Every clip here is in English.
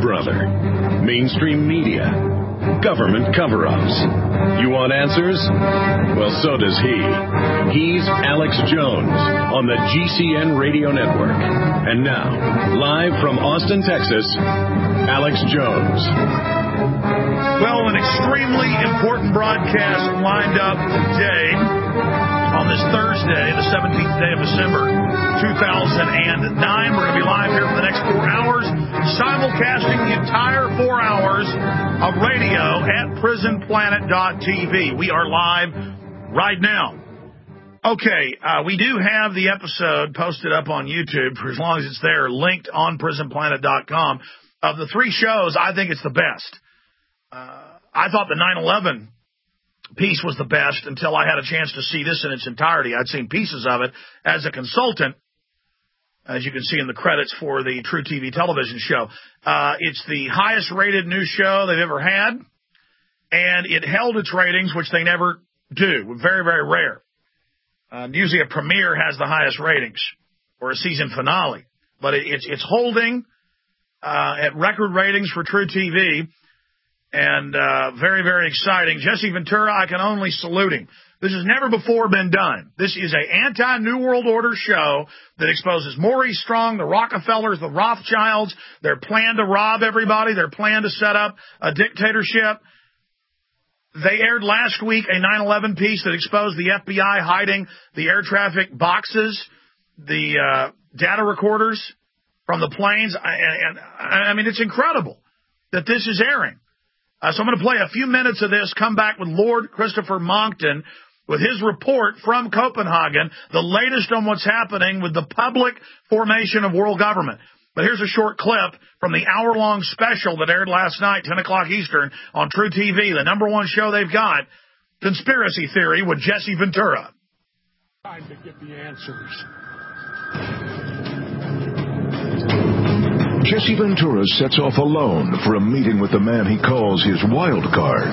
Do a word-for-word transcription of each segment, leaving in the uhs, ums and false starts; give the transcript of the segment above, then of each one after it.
Brother, mainstream media, government cover-ups. You want answers? Well, so does he. He's Alex Jones on the G C N Radio Network. And now, live from Austin, Texas, Alex Jones. Well, an extremely important broadcast lined up today on this Thursday, the seventeenth day of December, two thousand nine. We're going to be live here for the next four hours, simulcasting the entire four hours of radio at prison planet dot t v. We are live right now. Okay, uh, we do have the episode posted up on YouTube for as long as it's there, linked on prison planet dot com. Of the three shows, I think it's the best. Uh, I thought the nine eleven piece was the best until I had a chance to see this in its entirety. I'd seen pieces of it as a consultant, as you can see in the credits for the True T V television show. Uh, it's the highest rated news show they've ever had, and it held its ratings, which they never do. Very, very rare. Uh, usually a premiere has the highest ratings, or a season finale. But it, it's, it's holding uh, at record ratings for True T V. And uh, very, very exciting. Jesse Ventura, I can only salute him. This has never before been done. This is an anti-New World Order show that exposes Maurice Strong, the Rockefellers, the Rothschilds, their plan to rob everybody, their plan to set up a dictatorship. They aired last week a nine eleven piece that exposed the F B I hiding the air traffic boxes, the uh, data recorders from the planes. And, and I mean, it's incredible that this is airing. Uh, so I'm going to play a few minutes of this, come back with Lord Christopher Monckton with his report from Copenhagen, the latest on what's happening with the public formation of world government. But here's a short clip from the hour-long special that aired last night, ten o'clock Eastern, on True T V, the number one show they've got, Conspiracy Theory with Jesse Ventura. Time to get the answers. Jesse Ventura sets off alone for a meeting with the man he calls his wild card.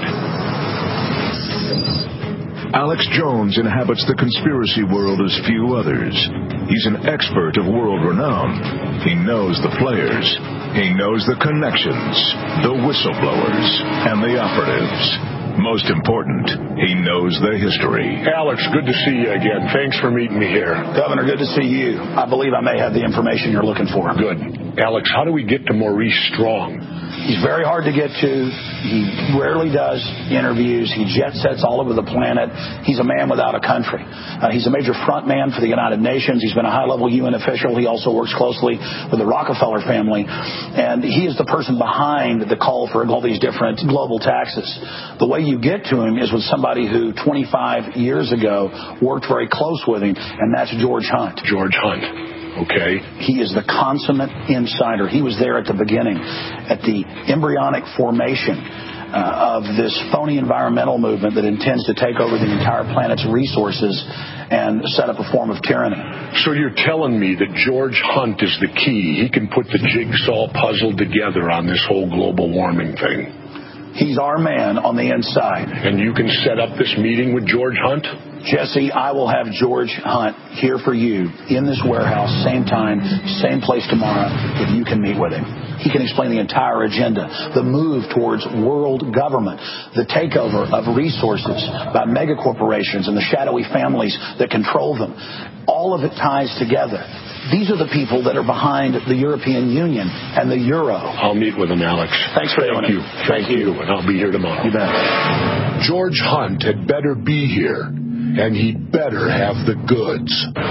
Alex Jones inhabits the conspiracy world as few others. He's an expert of world renown. He knows the players. He knows the connections, the whistleblowers, and the operatives. Most important, he knows the history. Alex, good to see you again. Thanks for meeting me here. Governor, good to see you. I believe I may have the information you're looking for. Good. Alex, how do we get to Maurice Strong? He's very hard to get to. He rarely does interviews. He jet sets all over the planet. He's a man without a country. Uh, he's a major front man for the United Nations. He's been a high-level U N official. He also works closely with the Rockefeller family. And he is the person behind the call for all these different global taxes. The way you get to him is with somebody who twenty-five years ago worked very close with him, and that's George Hunt. George Hunt. Okay. He is the consummate insider. He was there at the beginning, at the embryonic formation uh, of this phony environmental movement that intends to take over the entire planet's resources and set up a form of tyranny. So you're telling me that George Hunt is the key. He can put the jigsaw puzzle together on this whole global warming thing. He's our man on the inside. And you can set up this meeting with George Hunt? Jesse, I will have George Hunt here for you in this warehouse, same time, same place tomorrow, if you can meet with him. He can explain the entire agenda, the move towards world government, the takeover of resources by megacorporations and the shadowy families that control them. All of it ties together. These are the people that are behind the European Union and the Euro. I'll meet with them, Alex. Thanks for Thank doing you. it. Thank, Thank you. you, and I'll be here tomorrow. You bet. George Hunt had better be here, and he'd better have the goods.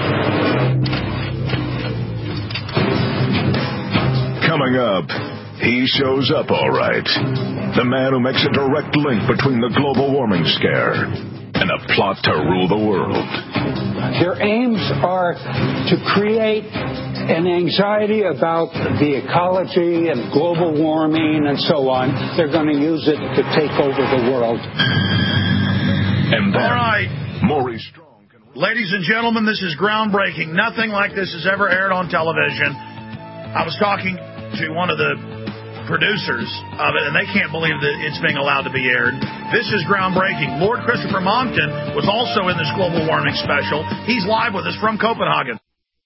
Coming up, he shows up all right. The man who makes a direct link between the global warming scare and a plot to rule the world. Their aims are to create an anxiety about the ecology and global warming and so on. They're going to use it to take over the world. And then, all right, Maurice Strong. Ladies and gentlemen, this is groundbreaking. Nothing like this has ever aired on television. I was talking to one of the producers of it, and they can't believe that it's being allowed to be aired. This is groundbreaking. Lord Christopher Monckton was also in this global warming special. He's live with us from Copenhagen.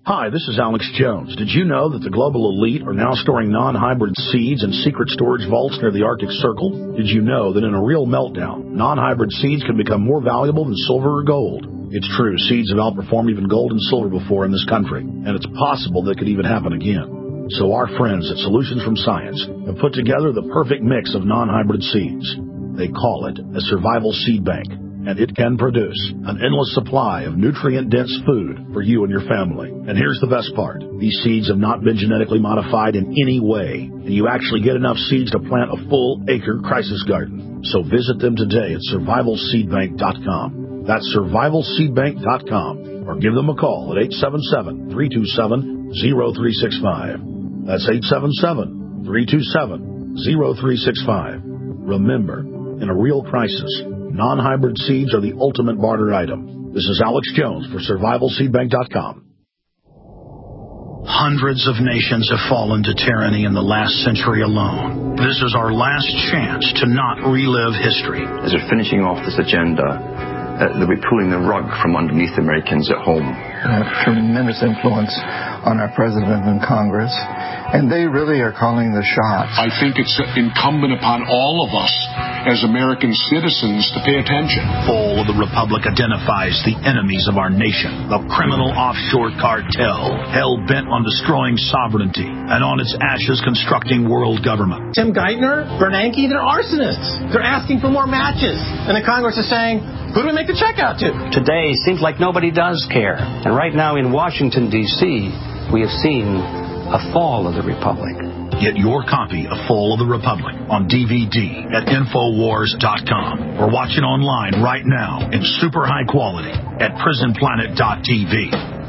Hi, this is Alex Jones. Did you know that the global elite are now storing non-hybrid seeds in secret storage vaults near the Arctic Circle? Did you know that in a real meltdown, non-hybrid seeds can become more valuable than silver or gold? It's true, seeds have outperformed even gold and silver before in this country, and it's possible that could even happen again. So our friends at Solutions from Science have put together the perfect mix of non-hybrid seeds. They call it a survival seed bank, and it can produce an endless supply of nutrient-dense food for you and your family. And here's the best part. These seeds have not been genetically modified in any way, and you actually get enough seeds to plant a full-acre crisis garden. So visit them today at survival seed bank dot com. That's survival seed bank dot com, or give them a call at eight seven seven, three two seven, zero three six five. That's eight seven seven, three two seven, zero three six five. Remember, in a real crisis, non-hybrid seeds are the ultimate barter item. This is Alex Jones for survival seed bank dot com. Hundreds of nations have fallen to tyranny in the last century alone. This is our last chance to not relive history. As we're finishing off this agenda, uh, they'll be pulling the rug from underneath Americans at home. They have tremendous influence on our president and Congress, and they really are calling the shots. I think it's incumbent upon all of us as American citizens to pay attention. Fall of the Republic identifies the enemies of our nation, the criminal offshore cartel, hell-bent on destroying sovereignty, and on its ashes constructing world government. Tim Geithner, Bernanke, they're arsonists. They're asking for more matches. And the Congress is saying, who do we make the check out to? Today seems like nobody does care. And right now in Washington, D C, we have seen a fall of the Republic. Get your copy of Fall of the Republic on D V D at Infowars dot com or watch it online right now in super high quality at Prison Planet dot T V.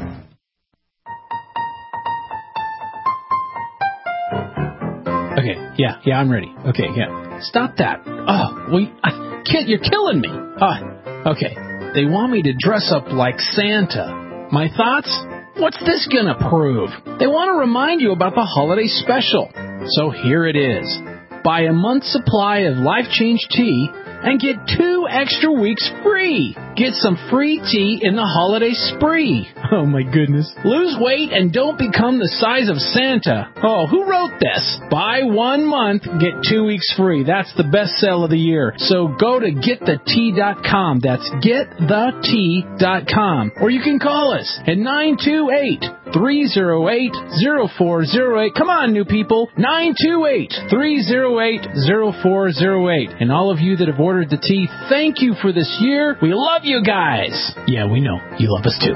Okay, yeah, yeah, I'm ready. Okay, yeah. Stop that. Oh, we, I, kid, you're killing me. Uh, okay, they want me to dress up like Santa. My thoughts? What's this gonna prove? They want to remind you about the holiday special. So here it is. Buy a month's supply of Life Change tea and get two extra weeks free. Get some free tea in the holiday spree. Oh my goodness. Lose weight and don't become the size of Santa. Oh, who wrote this? Buy one month, get two weeks free. That's the best sell of the year. So go to get the tea dot com. That's get the tea dot com. Or you can call us at nine two eight, three oh eight, oh four oh eight. Come on, new people. nine two eight, three oh eight, oh four oh eight. And all of you that have ordered the tea, thank you for this year. We love you guys. Yeah, we know. You love us too.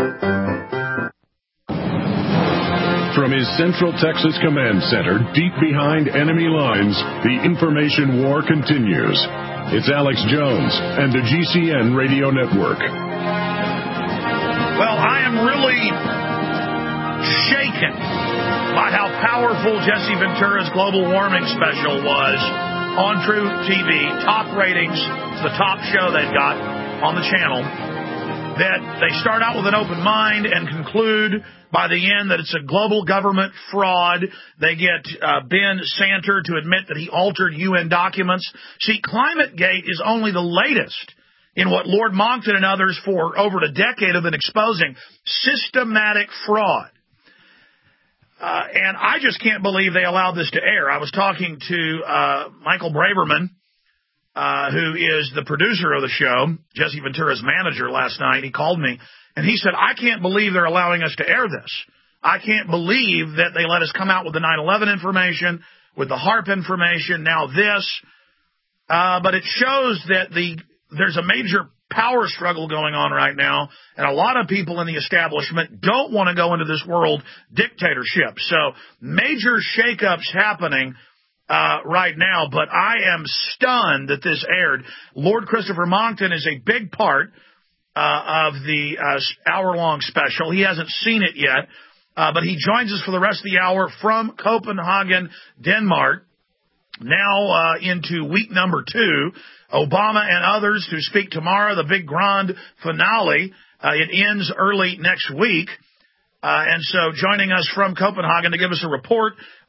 From his Central Texas Command Center, deep behind enemy lines, the information war continues. It's Alex Jones and the G C N Radio Network. Well, I am really shaken by how powerful Jesse Ventura's global warming special was on True T V. Top ratings. It's the top show they've got on the channel. That they start out with an open mind and conclude by the end that it's a global government fraud. They get uh, Ben Santer to admit that he altered U N documents. See, ClimateGate is only the latest in what Lord Monckton and others for over a decade have been exposing. Systematic fraud. Uh, and I just can't believe they allowed this to air. I was talking to uh, Michael Braverman, Uh, who is the producer of the show, Jesse Ventura's manager, last night. He called me, and he said, I can't believe they're allowing us to air this. I can't believe that they let us come out with the nine eleven information, with the HAARP information, now this. Uh, but it shows that the there's a major power struggle going on right now, and a lot of people in the establishment don't want to go into this world dictatorship. So major shakeups happening Uh, right now, but I am stunned that this aired. Lord Christopher Monckton is a big part uh, of the uh, hour-long special. He hasn't seen it yet, uh, but he joins us for the rest of the hour from Copenhagen, Denmark. Now uh, into week number two, Obama and others to speak tomorrow, the big grand finale. Uh, it ends early next week. Uh, and so joining us from Copenhagen to give us a report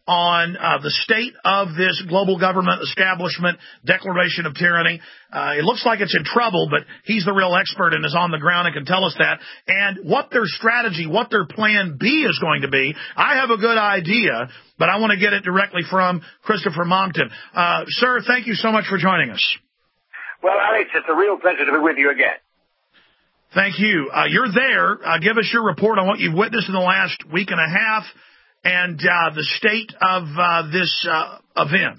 on uh, the state of this global government establishment declaration of tyranny. Uh, it looks like it's in trouble, but he's the real expert and is on the ground and can tell us that. And what their strategy, what their plan B is going to be, I have a good idea, but I want to get it directly from Christopher Monckton. Uh, sir, thank you so much for joining us. Well, Alex, it's a real pleasure to be with you again. Thank you. Uh, you're there. Uh, give us your report on what you've witnessed in the last week and a half and uh, the state of uh, this uh, event.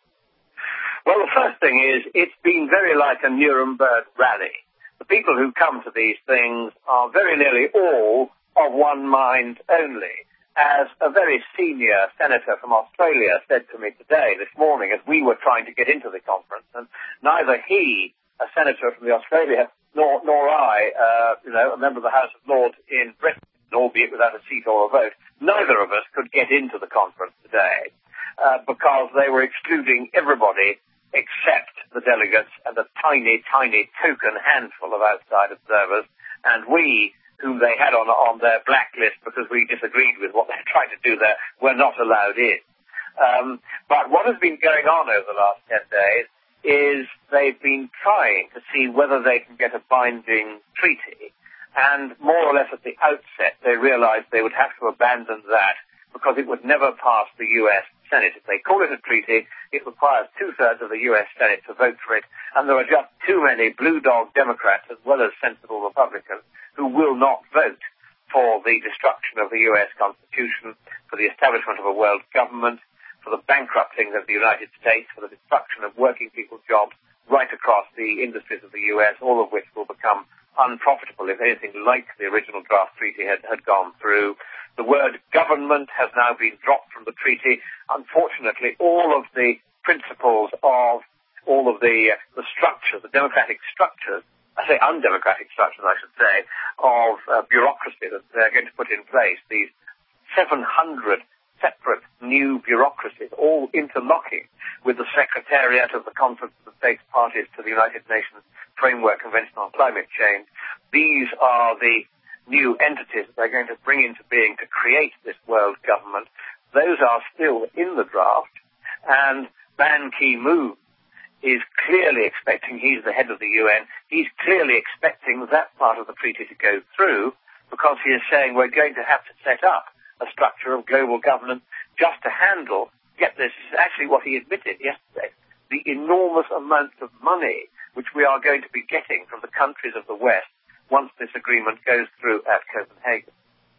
Well, the first thing is it's been very like a Nuremberg rally. The people who come to these things are very nearly all of one mind only. As a very senior senator from Australia said to me today, this morning, as we were trying to get into the conference, and neither he, a senator from the Australia, nor, nor I, uh, you know, a member of the House of Lords in Britain, albeit without a seat or a vote, neither of us could get into the conference today uh, because they were excluding everybody except the delegates and a tiny, tiny token handful of outside observers, and we, whom they had on, on their blacklist because we disagreed with what they were trying to do there, were not allowed in. Um, but what has been going on over the last ten days is they've been trying to see whether they can get a binding treaty. And more or less at the outset, they realized they would have to abandon that because it would never pass the U S Senate. If they call it a treaty, it requires two-thirds of the U S Senate to vote for it, and there are just too many blue dog Democrats as well as sensible Republicans who will not vote for the destruction of the U S Constitution, for the establishment of a world government, for the bankrupting of the United States, for the destruction of working people's jobs right across the industries of the U S, all of which will become unprofitable if anything like the original draft treaty had, had gone through. The word government has now been dropped from the treaty. Unfortunately, all of the principles of all of the, uh, the structures, the democratic structures, I say undemocratic structures, I should say, of uh, bureaucracy that they're going to put in place, these seven hundred separate new bureaucracies, all interlocking with the Secretariat of the Conference of the States Parties to the United Nations Framework Convention on Climate Change. These are the new entities that they're going to bring into being to create this world government. Those are still in the draft, and Ban Ki-moon is clearly expecting, he's the head of the U N, he's clearly expecting that part of the treaty to go through because he is saying we're going to have to set up a structure of global governance just to handle, get this, this is actually what he admitted yesterday, the enormous amounts of money which we are going to be getting from the countries of the West once this agreement goes through at Copenhagen.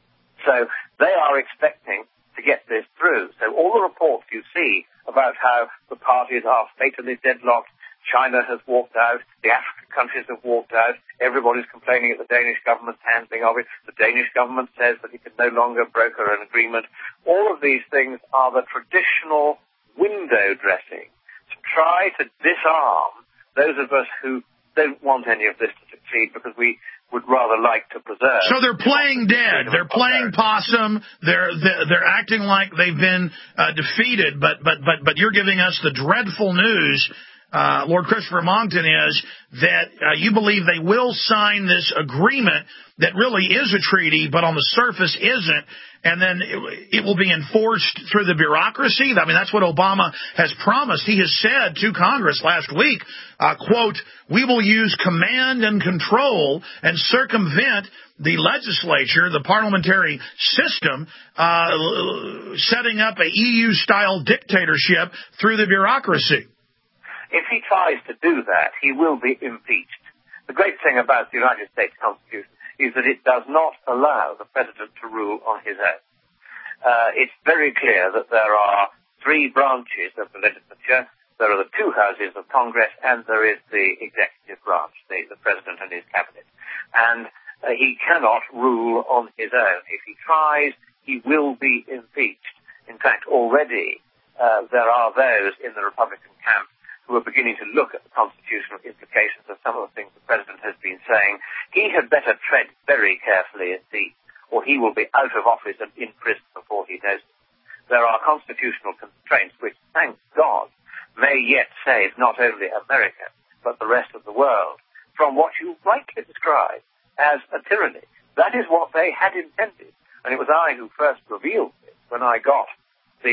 So they are expecting to get this through. So all the reports you see about how the parties are fatally deadlocked, China has walked out, the African countries have walked out, everybody's complaining at the Danish government's handling of it, the Danish government says that it can no longer broker an agreement. All of these things are the traditional window dressing to try to disarm those of us who don't want any of this to succeed because we would rather like to preserve. So they're playing dead. They're playing possum. They're they're, they're acting like they've been uh, defeated. But but but but you're giving us the dreadful news, uh, Lord Christopher Monckton, is that uh, you believe they will sign this agreement that really is a treaty, but on the surface isn't, and then it, it will be enforced through the bureaucracy. I mean, that's what Obama has promised. He has said to Congress last week, uh, quote, we will use command and control and circumvent the legislature, the parliamentary system, uh, setting up a E U-style dictatorship through the bureaucracy. If he tries to do that, he will be impeached. The great thing about the United States Constitution is that it does not allow the president to rule on his own. Uh, it's very clear that there are three branches of the legislature. There are the two houses of Congress, and there is the executive branch, the, the president and his cabinet. And uh, he cannot rule on his own. If he tries, he will be impeached. In fact, already uh, there are those in the Republican camp who are beginning to look at the constitutional implications of some of the things the president has been saying. He had better tread very carefully indeed, or he will be out of office and in prison before he knows it. There are constitutional constraints which, thank God, may yet save not only America, but the rest of the world from what you rightly describe as a tyranny. That is what they had intended. And it was I who first revealed this when I got the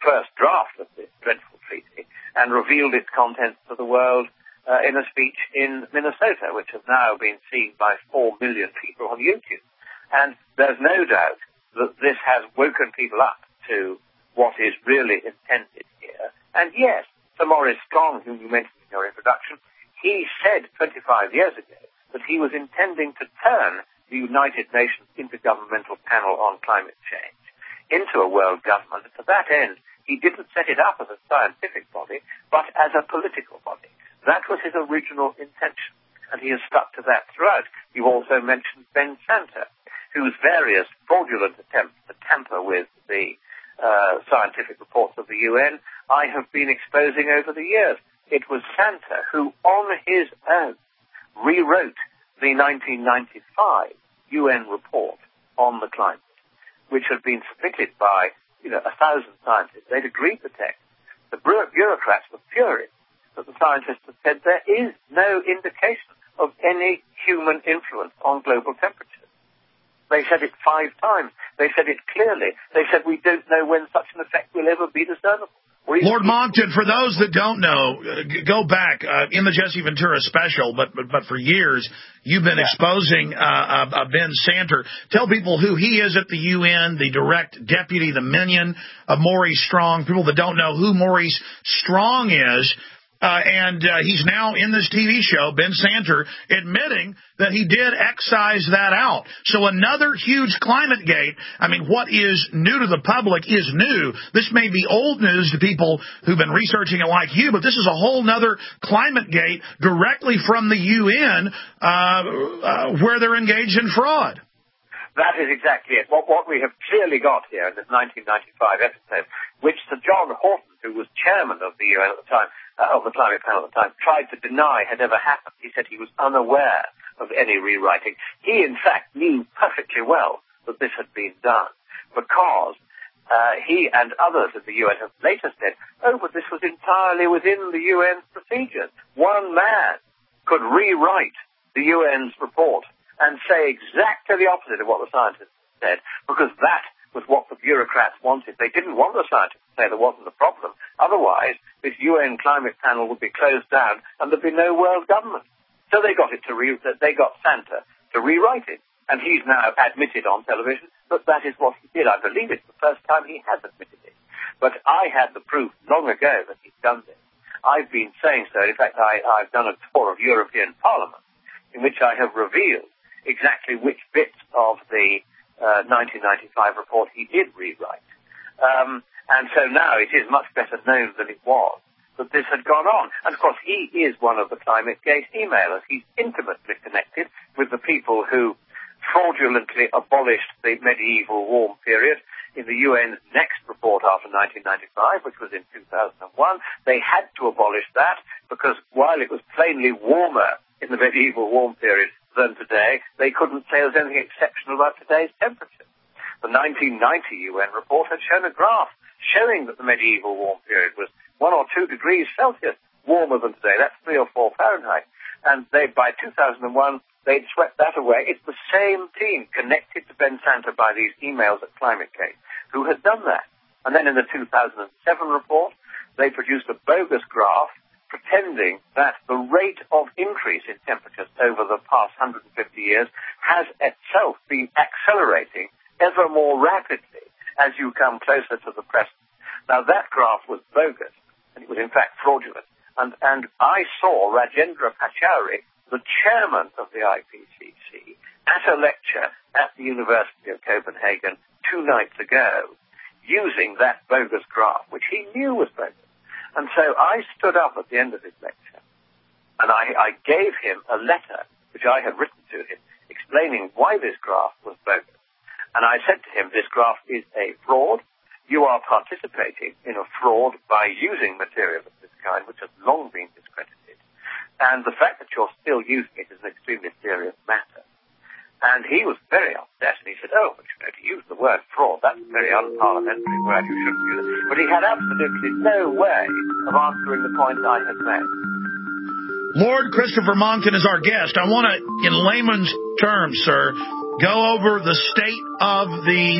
first draft of this dreadful treaty and revealed its contents to the world uh, in a speech in Minnesota, which has now been seen by four million people on YouTube. And there's no doubt that this has woken people up to what is really intended here. And yes, Sir Maurice Strong, whom you mentioned in your introduction, he said twenty-five years ago that he was intending to turn the United Nations Intergovernmental Panel on Climate Change into a world government. And to that end, he didn't set it up as a scientific body, but as a political body. That was his original intention, and he has stuck to that throughout. You also mentioned Ben Santa, whose various fraudulent attempts to tamper with the uh, scientific reports of the U N I have been exposing over the years. It was Santa who, on his own, rewrote the nineteen ninety-five U N report on the climate, which had been submitted by, you know, a thousand scientists. They'd agreed the text. The bureaucrats were furious that the scientists had said there is no indication of any human influence on global temperature. They said it five times. They said it clearly. They said we don't know when such an effect will ever be discernible. Lord Monckton, for those that don't know, uh, go back uh, in the Jesse Ventura special, but but, but for years you've been yeah. exposing uh, uh, uh, Ben Santer. Tell people who he is at the U N, the direct deputy, the minion of Maurice Strong. People that don't know who Maurice Strong is. Uh, and uh, he's now in this T V show, Ben Santer, admitting that he did excise that out. So another huge climate gate. I mean, what is new to the public is new. This may be old news to people who've been researching it like you, but this is a whole nother climate gate directly from the U N uh, uh, where they're engaged in fraud. That is exactly it. What, what we have clearly got here in this nineteen ninety-five episode, which Sir John Horton, who was chairman of the U N at the time, uh, of the climate panel at the time, tried to deny had ever happened. He said he was unaware of any rewriting. He, in fact, knew perfectly well that this had been done because uh, he and others in the U N have later said, oh, but this was entirely within the U N's procedures. One man could rewrite the U N's report and say exactly the opposite of what the scientists said, because that was what the bureaucrats wanted. They didn't want the scientists to say there wasn't a problem. Otherwise, this U N climate panel would be closed down and there'd be no world government. So they got it to re- they got Santa to rewrite it. And he's now admitted on television that that is what he did. I believe it's the first time he has admitted it. But I had the proof long ago that he'd done this. I've been saying so. In fact, I, I've done a tour of European Parliament in which I have revealed exactly which bits of the uh, nineteen ninety-five report he did rewrite. Um, and so now it is much better known than it was that this had gone on. And, of course, he is one of the Climate Gate emailers. He's intimately connected with the people who fraudulently abolished the medieval warm period in the U N's next report after nineteen ninety-five, which was in two thousand one. They had to abolish that because while it was plainly warmer in the medieval warm period than today, they couldn't say there was anything exceptional about today's temperature. The nineteen ninety U N report had shown a graph showing that the medieval warm period was one or two degrees Celsius warmer than today. That's three or four Fahrenheit. And they, by two thousand one, they'd swept that away. It's the same team connected to Ben Santa by these emails at ClimateGate who had done that. And then in the two thousand seven report, they produced a bogus graph pretending that the rate of increase in temperatures over the past one hundred fifty years has itself been accelerating ever more rapidly as you come closer to the present. Now, that graph was bogus, and it was in fact fraudulent. And, and I saw Rajendra Pachauri, the chairman of the I P C C, at a lecture at the University of Copenhagen two nights ago, using that bogus graph, which he knew was bogus. And so I stood up at the end of his lecture, and I, I gave him a letter, which I had written to him, explaining why this graph was bogus. And I said to him, this graph is a fraud. You are participating in a fraud by using material of this kind, which has long been discredited. And the fact that you're still using it is an extremely serious matter. And he was very upset, and he said, oh, but you know, to use the word fraud, that's a very unparliamentary word, you shouldn't use it. But he had absolutely no way of answering the point I had made. Lord Christopher Monckton is our guest. I want to, in layman's terms, sir, go over the state of the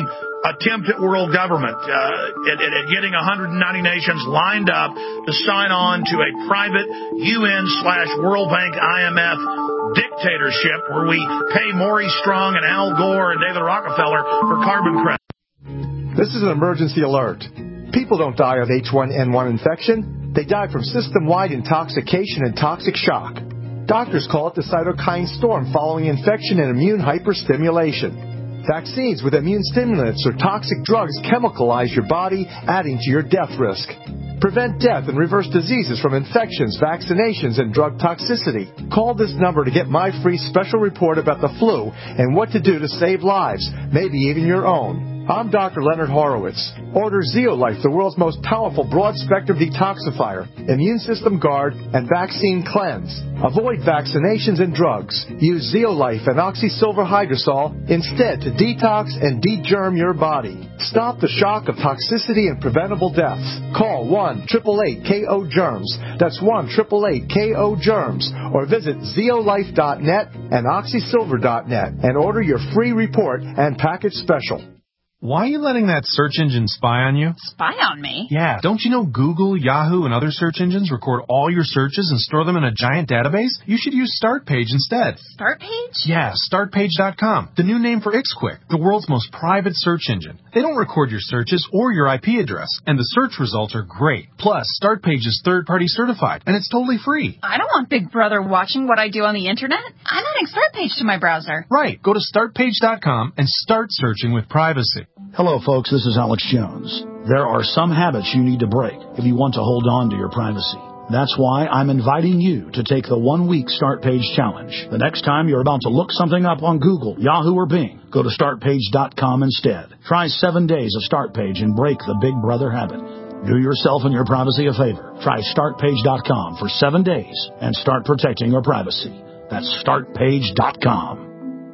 attempt at world government, uh, at, at getting one hundred ninety nations lined up to sign on to a private U N slash World Bank I M F dictatorship where we pay Maury Strong and Al Gore and David Rockefeller for carbon credits. This is an emergency alert. People don't die of H one N one infection. They die from system-wide intoxication and toxic shock. Doctors call it the cytokine storm following infection and immune hyperstimulation. Vaccines with immune stimulants or toxic drugs chemicalize your body, adding to your death risk. Prevent death and reverse diseases from infections, vaccinations, and drug toxicity. Call this number to get my free special report about the flu and what to do to save lives, maybe even your own. I'm Doctor Leonard Horowitz. Order Zeolife, the world's most powerful broad-spectrum detoxifier, immune system guard, and vaccine cleanse. Avoid vaccinations and drugs. Use Zeolife and Oxysilver Hydrosol instead to detox and de-germ your body. Stop the shock of toxicity and preventable deaths. Call one eight eight eight K O germs. That's one eight eight eight K O germs. Or visit zeolife dot net and oxysilver dot net and order your free report and package special. Why are you letting that search engine spy on you? Spy on me? Yeah. Don't you know Google, Yahoo, and other search engines record all your searches and store them in a giant database? You should use StartPage instead. StartPage? Yeah, start page dot com. The new name for IxQuick, the world's most private search engine. They don't record your searches or your I P address, and the search results are great. Plus, StartPage is third-party certified, and it's totally free. I don't want Big Brother watching what I do on the Internet. I'm adding StartPage to my browser. Right. Go to start page dot com and start searching with privacy. Hello, folks. This is Alex Jones. There are some habits you need to break if you want to hold on to your privacy. That's why I'm inviting you to take the one-week Start Page Challenge. The next time you're about to look something up on Google, Yahoo, or Bing, go to start page dot com instead. Try seven days of StartPage and break the Big Brother habit. Do yourself and your privacy a favor. Try start page dot com for seven days and start protecting your privacy. That's start page dot com.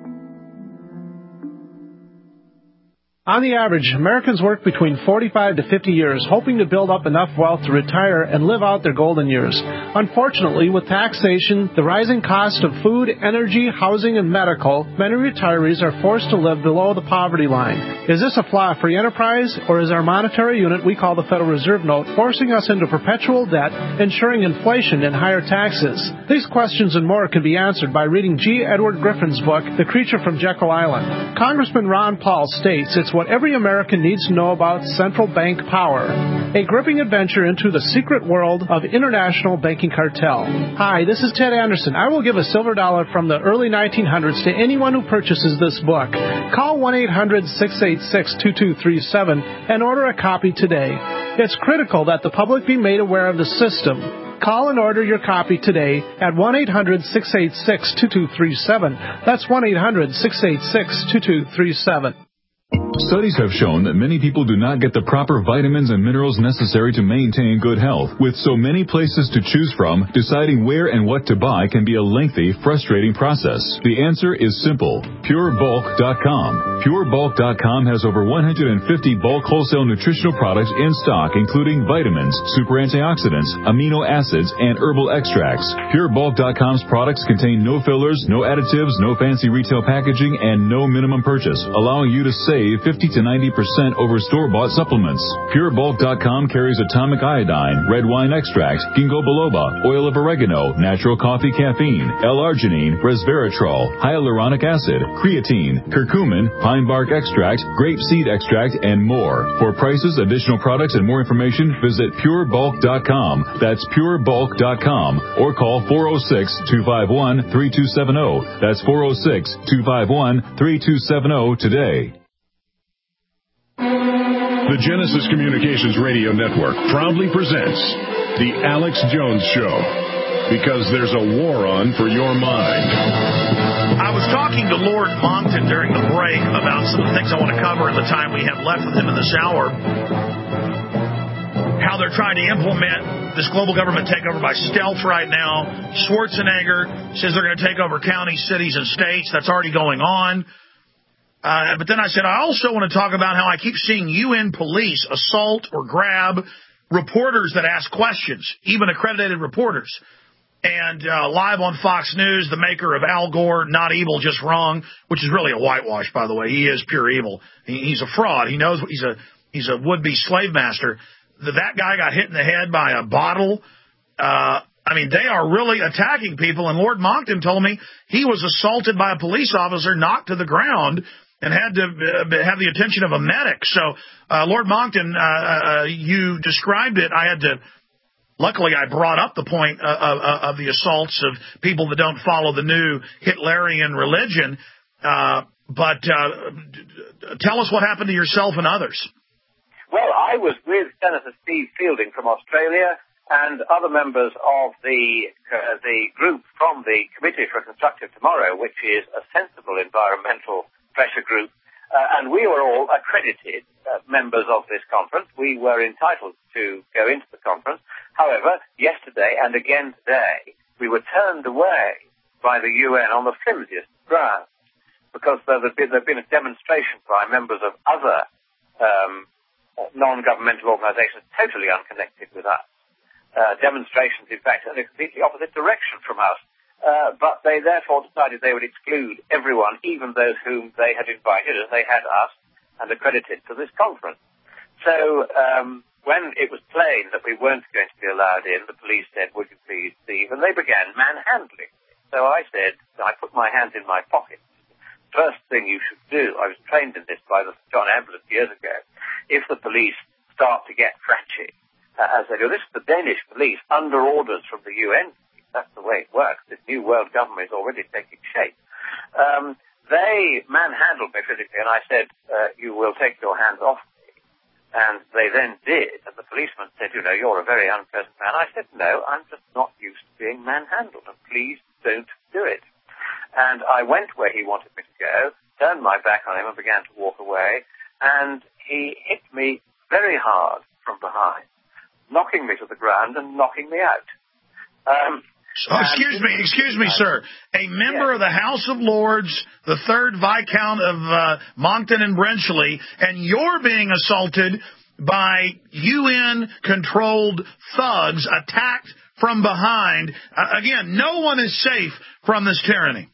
On the average, Americans work between forty-five to fifty years, hoping to build up enough wealth to retire and live out their golden years. Unfortunately, with taxation, the rising cost of food, energy, housing, and medical, many retirees are forced to live below the poverty line. Is this a flaw free enterprise, or is our monetary unit we call the Federal Reserve Note forcing us into perpetual debt, ensuring inflation and higher taxes? These questions and more can be answered by reading G. Edward Griffin's book, The Creature from Jekyll Island. Congressman Ron Paul states it's what every American needs to know about central bank power. A gripping adventure into the secret world of international banking cartel. Hi, this is Ted Anderson. I will give a silver dollar from the early nineteen hundreds to anyone who purchases this book. Call one eight hundred six eight six two two three seven and order a copy today. It's critical that the public be made aware of the system. Call and order your copy today at one eight hundred six eight six two two three seven. That's one eight hundred six eight six two two three seven. Studies have shown that many people do not get the proper vitamins and minerals necessary to maintain good health. With so many places to choose from, deciding where and what to buy can be a lengthy, frustrating process. The answer is simple. Pure Bulk dot com. Pure Bulk dot com has over one hundred fifty bulk wholesale nutritional products in stock, including vitamins, super antioxidants, amino acids, and herbal extracts. Pure Bulk dot com's products contain no fillers, no additives, no fancy retail packaging, and no minimum purchase, allowing you to save fifty to ninety percent over store-bought supplements. Pure Bulk dot com carries atomic iodine, red wine extract, ginkgo biloba, oil of oregano, natural coffee caffeine, L-arginine, resveratrol, hyaluronic acid, creatine, curcumin, pine bark extract, grape seed extract, and more. For prices, additional products, and more information, visit Pure Bulk dot com. That's Pure Bulk dot com. Or call four oh six, two five one, three two seven oh. That's four oh six, two five one, three two seven oh today. The Genesis Communications Radio Network proudly presents The Alex Jones Show, because there's a war on for your mind. I was talking to Lord Monckton during the break about some of the things I want to cover in the time we have left with him in this hour. How they're trying to implement this global government takeover by stealth right now. Schwarzenegger says they're going to take over counties, cities, and states. That's already going on. Uh, but then I said, I also want to talk about how I keep seeing U N police assault or grab reporters that ask questions, even accredited reporters. And uh, live on Fox News, the maker of Al Gore, Not Evil, Just Wrong, which is really a whitewash, by the way. He is pure evil. He, he's a fraud. He knows he's a he's a would-be slave master. The, that guy got hit in the head by a bottle. Uh, I mean, they are really attacking people. And Lord Monckton told me he was assaulted by a police officer, knocked to the ground, and had to uh, have the attention of a medic. So, uh, Lord Monckton, uh, uh, you described it. I had to. Luckily, I brought up the point uh, of, of the assaults of people that don't follow the new Hitlerian religion. Uh, but uh, tell us what happened to yourself and others. Well, I was with Senator Steve Fielding from Australia and other members of the uh, the group from the Committee for Constructive Tomorrow, which is a sensible environmental pressure group. Uh, and we were all accredited uh, members of this conference. We were entitled to go into the conference. However, yesterday and again today, we were turned away by the U N on the flimsiest grounds because there had been, there had been a demonstration by members of other um, non-governmental organizations totally unconnected with us. Uh, demonstrations, in fact, in a completely opposite direction from us. Uh, but they therefore decided they would exclude everyone, even those whom they had invited, as they had us and accredited to this conference. So um, when it was plain that we weren't going to be allowed in, the police said, would you please leave? And they began manhandling. So I said, I put my hands in my pockets. First thing you should do, I was trained in this by the John Ambulance years ago, if the police start to get scratchy, uh, as they do, this is the Danish police under orders from the U N. That's the way it works. This new world government is already taking shape. Um, they manhandled me physically, and I said, uh, you will take your hands off me. And they then did. And the policeman said, you know, you're a very unpleasant man. I said, no, I'm just not used to being manhandled, and please don't do it. And I went where he wanted me to go, turned my back on him and began to walk away, and he hit me very hard from behind, knocking me to the ground and knocking me out. Um, Oh, excuse me, excuse me, sir. A member of the House of Lords, the third Viscount of uh, Monckton and Brenchley, and you're being assaulted by U N-controlled thugs attacked from behind. Uh, again, no one is safe from this tyranny.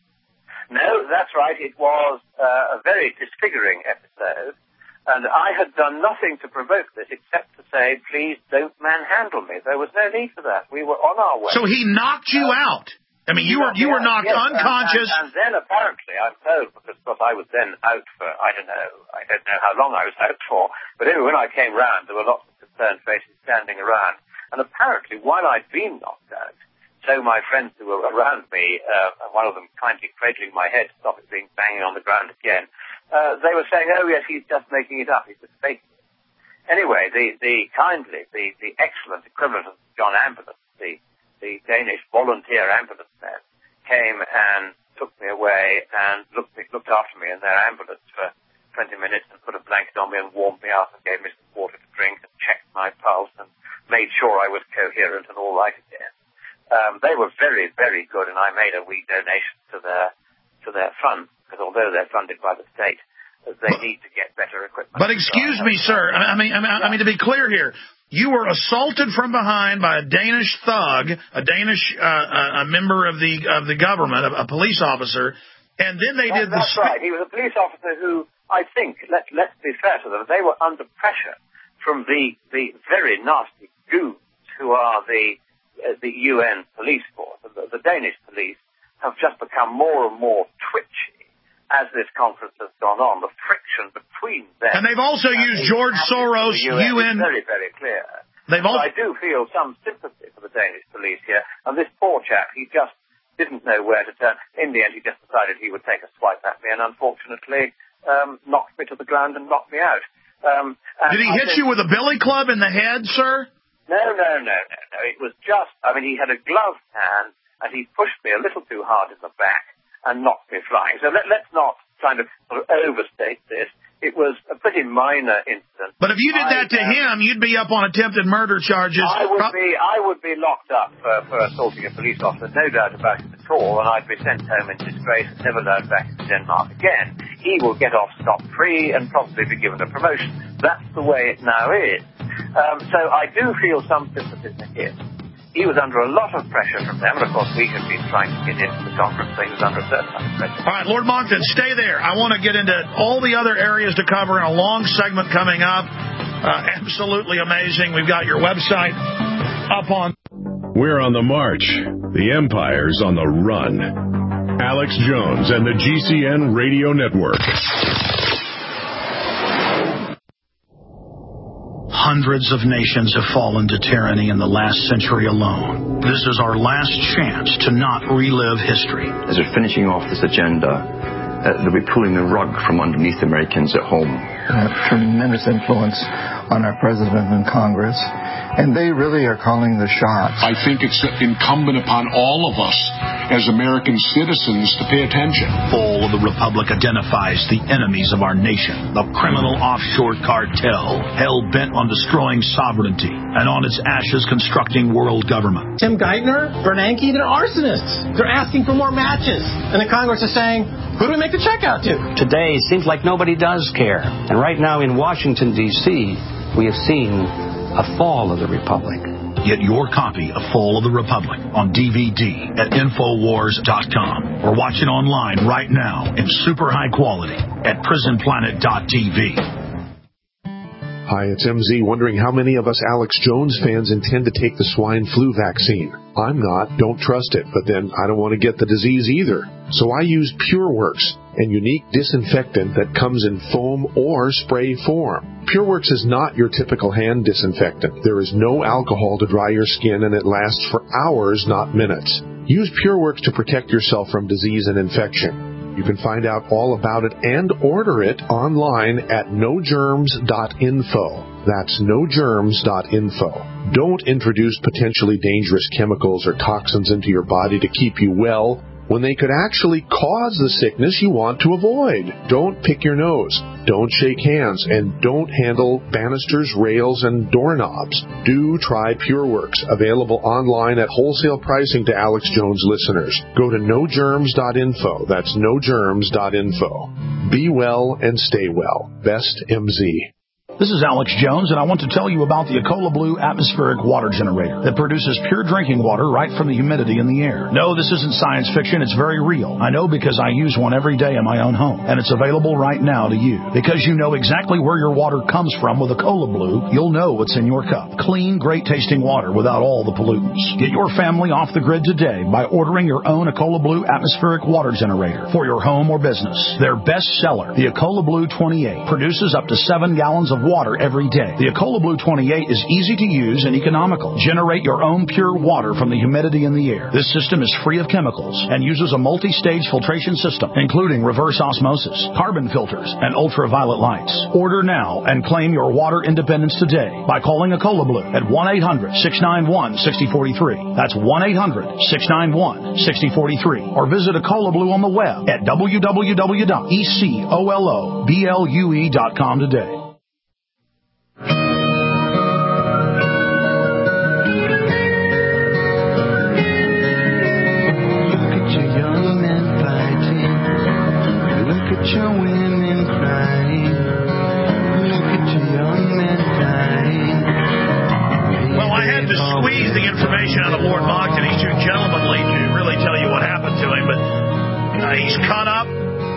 No, that's right. It was uh, a very disfiguring episode. And I had done nothing to provoke this except to say, please don't manhandle me. There was no need for that. We were on our way. So he knocked you uh, out. I mean, you were you were knocked yes, unconscious. And, and, and then apparently, I'm told, because, because I was then out for, I don't know, I don't know how long I was out for, but anyway, when I came round, there were lots of concerned faces standing around. And apparently, while I'd been knocked out, so my friends who were around me, uh, one of them kindly cradling my head to stop it being banging on the ground again, Uh, they were saying, oh, yes, he's just making it up. He's just faking it. Anyway, the, the kindly, the, the excellent equivalent of John Ambulance, the, the Danish volunteer ambulance men, came and took me away and looked, me, looked after me in their ambulance for twenty minutes and put a blanket on me and warmed me up and gave me some water to drink and checked my pulse and made sure I was coherent and all right again. Um, they were very, very good, and I made a wee donation to their, to their fund. Because although they're funded by the state, they need to get better equipment. But excuse me, sir. I mean, I mean, I mean, to be clear here, you were assaulted from behind by a Danish thug, a Danish uh, a member of the of the government, a, a police officer, and then they that, did the. That's right. He was a police officer who, I think, let let's be fair to them, they were under pressure from the the very nasty goons who are the uh, the U N police force. The, the Danish police have just become more and more twitchy as this conference has gone on, the friction between them. And they've also used George Soros, U N. U N. Very, very clear. They've so also... I do feel some sympathy for the Danish police here. And this poor chap, he just didn't know where to turn. In the end, he just decided he would take a swipe at me and unfortunately um, knocked me to the ground and knocked me out. Um, Did he hit you with a billy club in the head, sir? No, no, no, no, no. It was just, I mean, he had a gloved hand and he pushed me a little too hard in the back and knocked me flying. So let, let's not kind of, sort of overstate this. It was a pretty minor incident. But if you did that I, to um, him, you'd be up on attempted murder charges. I would Pro- be I would be locked up for, for assaulting a police officer, no doubt about it at all, and I'd be sent home in disgrace and never allowed back to Denmark again. He will get off scot-free and probably be given a promotion. That's the way it now is. Um, so I do feel some sympathy for him. he was under a lot of pressure from them, and of course we had been trying to get into the conference, so he was under a certain amount of pressure. All right, Lord Monckton, stay there. I want to get into all the other areas to cover in a long segment coming up. Uh, absolutely amazing. We've got your website up on. We're on the march. The empire's on the run. Alex Jones and the G C N Radio Network. Hundreds of nations have fallen to tyranny in the last century alone. This is our last chance to not relive history. As we're finishing off this agenda, uh, they'll be pulling the rug from underneath Americans at home. Have tremendous influence on our president and Congress, and they really are calling the shots. I think it's incumbent upon all of us as American citizens to pay attention. Fall of the Republic identifies the enemies of our nation, the criminal offshore cartel, hell-bent on destroying sovereignty, and on its ashes constructing world government. Tim Geithner, Bernanke, they're arsonists. They're asking for more matches. And the Congress is saying, who do we make the check out to? Today, it seems like nobody does care. And right now in Washington, D C, we have seen a fall of the Republic. Get your copy of Fall of the Republic on D V D at Infowars dot com or watch it online right now in super high quality at Prison Planet dot T V. Hi, it's M Z wondering how many of us Alex Jones fans intend to take the swine flu vaccine. I'm not, don't trust it, but then I don't want to get the disease either. So I use PureWorks, a unique disinfectant that comes in foam or spray form. PureWorks is not your typical hand disinfectant. There is no alcohol to dry your skin, and it lasts for hours, not minutes. Use PureWorks to protect yourself from disease and infection. You can find out all about it and order it online at no germs dot info. That's no germs dot info. Don't introduce potentially dangerous chemicals or toxins into your body to keep you well when they could actually cause the sickness you want to avoid. Don't pick your nose. Don't shake hands. And don't handle banisters, rails, and doorknobs. Do try PureWorks, available online at wholesale pricing to Alex Jones listeners. Go to no germs dot info. That's no germs dot info. Be well and stay well. Best M Z. This is Alex Jones, and I want to tell you about the Ecola Blue atmospheric water generator that produces pure drinking water right from the humidity in the air. No, this isn't science fiction. It's very real. I know because I use one every day in my own home, and it's available right now to you. Because you know exactly where your water comes from with Ecola Blue, you'll know what's in your cup. Clean, great-tasting water without all the pollutants. Get your family off the grid today by ordering your own Ecola Blue atmospheric water generator for your home or business. Their best seller, the Ecola Blue twenty-eight, produces up to seven gallons of water every day. The Ecola Blue twenty-eight is easy to use and economical. Generate your own pure water from the humidity in the air. This system is free of chemicals and uses a multi-stage filtration system, including reverse osmosis, carbon filters, and ultraviolet lights. Order now and claim your water independence today by calling Ecola Blue at one eight hundred six nine one six zero four three. That's one eight hundred six nine one six zero four three. Or visit Ecola Blue on the web at w w w dot ecola blue dot com today. Your women crying. Look at your young men dying. Well, I had to squeeze the information out of Lord Monckton. He's too gentlemanly to really tell you what happened to him, but uh, he's cut up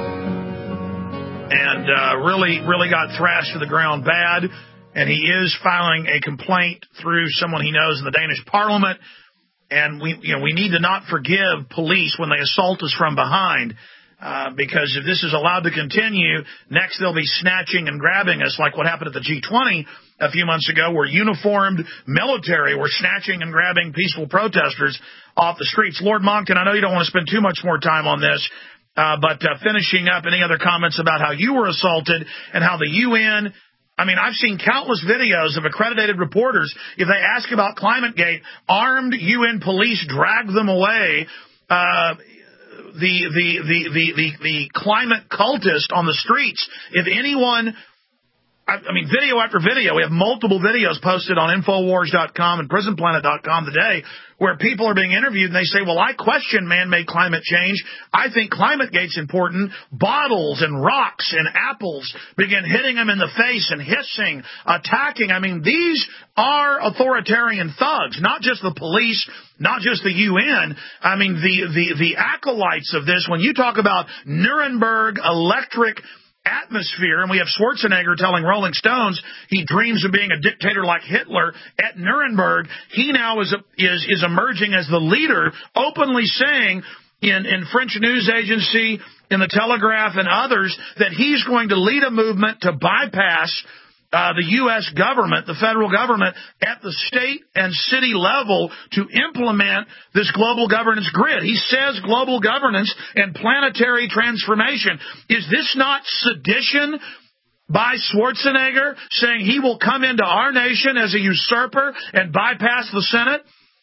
and uh, really, really got thrashed to the ground bad. And he is filing a complaint through someone he knows in the Danish Parliament. And we, you know, we need to not forgive police when they assault us from behind. Uh, because if this is allowed to continue, next they'll be snatching and grabbing us like what happened at the G twenty a few months ago, where uniformed military were snatching and grabbing peaceful protesters off the streets. Lord Monckton, I know you don't want to spend too much more time on this, uh, but uh, finishing up, any other comments about how you were assaulted and how the U N... I mean, I've seen countless videos of accredited reporters. If they ask about ClimateGate, armed U N police drag them away. Uh The, the, the, the, the, the climate cultist on the streets, if anyone I, I mean, video after video. We have multiple videos posted on Infowars dot com and Prison Planet dot com today where people are being interviewed and they say, well, I question man-made climate change. I think ClimateGate's important. Bottles and rocks and apples begin hitting them in the face and hissing, attacking. I mean, these are authoritarian thugs, not just the police, not just the U N. I mean, the, the, the acolytes of this, when you talk about Nuremberg electric atmosphere, and we have Schwarzenegger telling Rolling Stones he dreams of being a dictator like Hitler at Nuremberg. He now is a, is is emerging as the leader, openly saying in in French news agency, in the Telegraph, and others that he's going to lead a movement to bypass Uh, the U S government, the federal government, at the state and city level to implement this global governance grid. He says global governance and planetary transformation. Is this not sedition by Schwarzenegger, saying he will come into our nation as a usurper and bypass the Senate?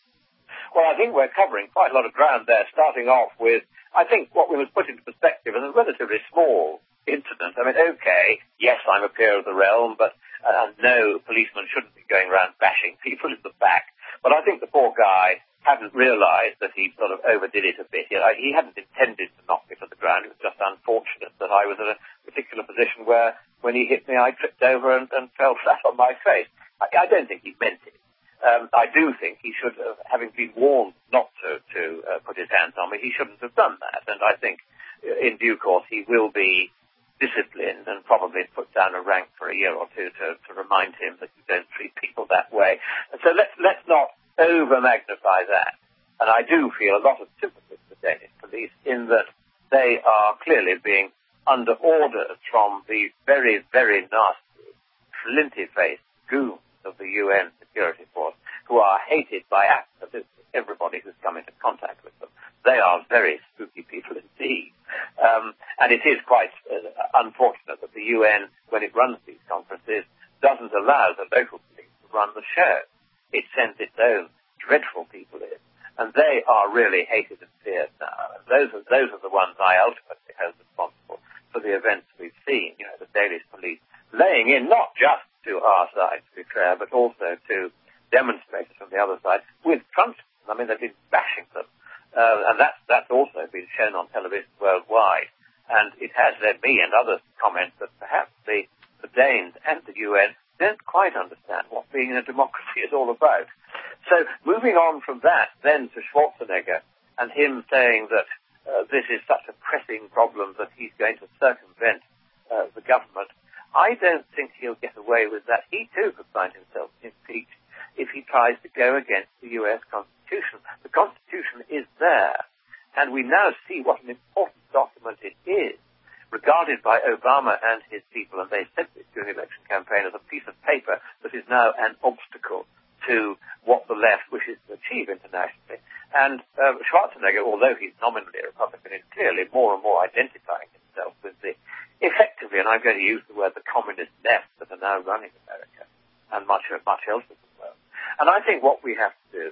Well, I think we're covering quite a lot of ground there, starting off with, I think what we must put into perspective is a relatively small incident. I mean, okay, yes, I'm a peer of the realm, but uh, no, policemen shouldn't be going around bashing people in the back. But I think the poor guy hadn't realized that he sort of overdid it a bit. You know, he hadn't intended to knock me to the ground. It was just unfortunate that I was in a particular position where when he hit me, I tripped over and, and fell flat on my face. I, I don't think he meant it. Um, I do think he should have, having been warned not to, to uh, put his hands on me, he shouldn't have done that. And I think in due course he will be disciplined and probably put down a rank for a year or two to, to remind him that you don't treat people that way. And so let's, let's not over-magnify that. And I do feel a lot of sympathy for the Danish police in that they are clearly being under orders from the very, very nasty, flinty-faced goons of the U N security force who are hated by absolutely everybody who's come into contact with them. They are very spooky people indeed. Um, and it is quite uh, unfortunate that the U N, when it runs these conferences, doesn't allow the local police to run the show. It sends its own dreadful people in. And they are really hated and feared now. And those are, those are the ones I ultimately hold responsible for the events we've seen. You know, the Danish police laying in not just to our side, to be fair, but also to demonstrators from the other side with truncheons. I mean, they've been bashing them. Uh, and that's, that's also been shown on television worldwide. And it has led me and others to comment that perhaps the, the Danes and the U N don't quite understand what being in a democracy is all about. So moving on from that then to Schwarzenegger and him saying that uh, this is such a pressing problem that he's going to circumvent uh, the government, I don't think he'll get away with that. He too could find himself impeached if he tries to go against the U S Constitution. The Constitution is there, and we now see what an important document it is, regarded by Obama and his people, and they said this during the election campaign, as a piece of paper that is now an obstacle to what the left wishes to achieve internationally. And uh, Schwarzenegger, although he's nominally a Republican, is clearly more and more identifying himself with the, effectively, and I'm going to use the word, the communist left that are now running America and much, much else in the world. And I think what we have to do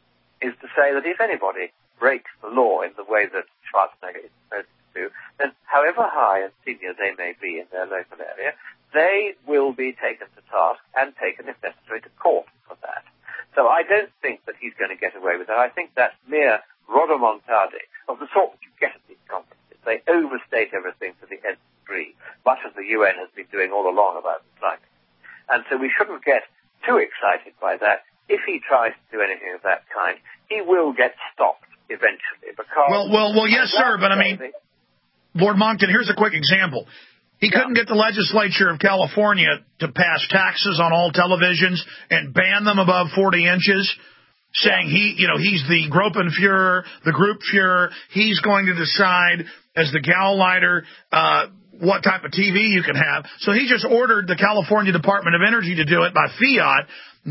is to say that if anybody breaks the law in the way that Schwarzenegger is supposed to do, then however high and senior they may be in their local area, they will be taken to task and taken, if necessary, to court for that. So I don't think that he's going to get away with that. I think that's mere rodomontade of the sort that you get at these conferences. They overstate everything to the nth degree, much as the U N has been doing all along about the climate. And so we shouldn't get too excited by that. If he tries to do anything of that kind, he will get stopped eventually. Because well, well, well, yes, sir. But I mean, Lord Monckton, here's a quick example. He yeah. couldn't get the legislature of California to pass taxes on all televisions and ban them above forty inches, saying yeah. he, you know, he's the Gruppenführer, the group Führer. He's going to decide as the Gauleiter uh, what type of T V you can have. So he just ordered the California Department of Energy to do it by fiat.